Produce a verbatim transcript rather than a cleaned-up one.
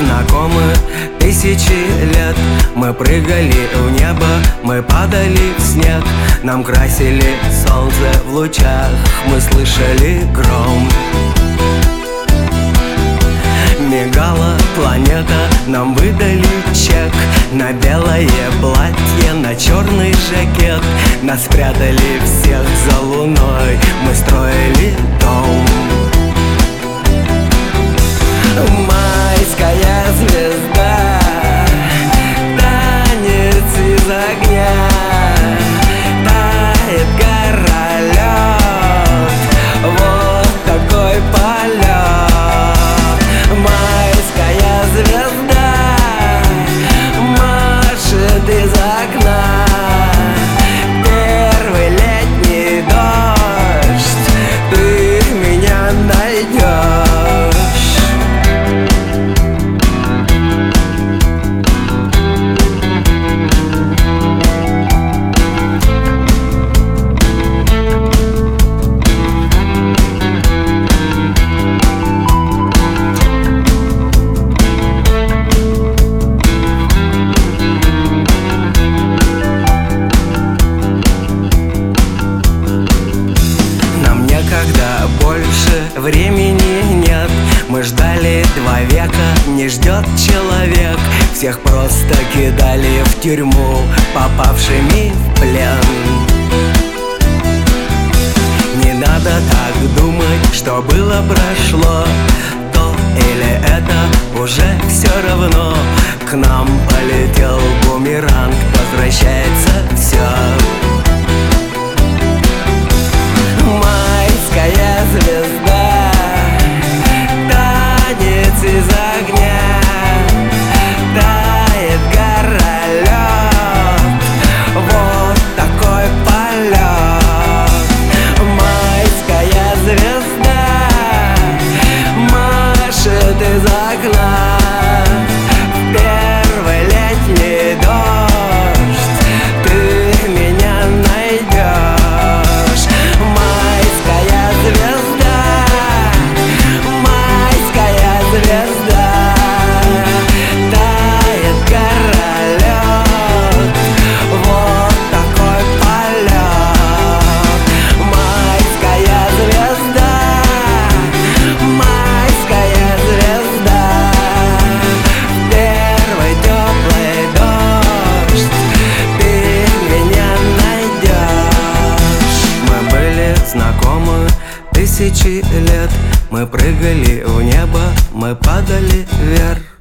знакомы тысячи лет. Мы прыгали в небо, мы падали в снег. Нам красили солнце в лучах, мы слышали гром. Мигала планета, нам выдали чек на белое платье, на черный жакет. Нас спрятали всех за луной, мы строили дом. Майская звезда, танец из огня, тает гора, лед, вот такой полет. Майская звезда машет из окна, первый летний дождь, ты меня найдешь. Когда больше времени нет, мы ждали два века, не ждет человек. Всех просто кидали в тюрьму, попавшими в плен. Не надо так думать, что было прошло, то или это уже все равно. К нам полетел бумеранг, возвращается все. Майская звезда, танец из огня, тает гора, лед, вот такой полет. Майская звезда машет из окна, первый летний дождь, ты меня найдешь. Знакомы тысячи лет, мы прыгали в небо, мы падали вверх.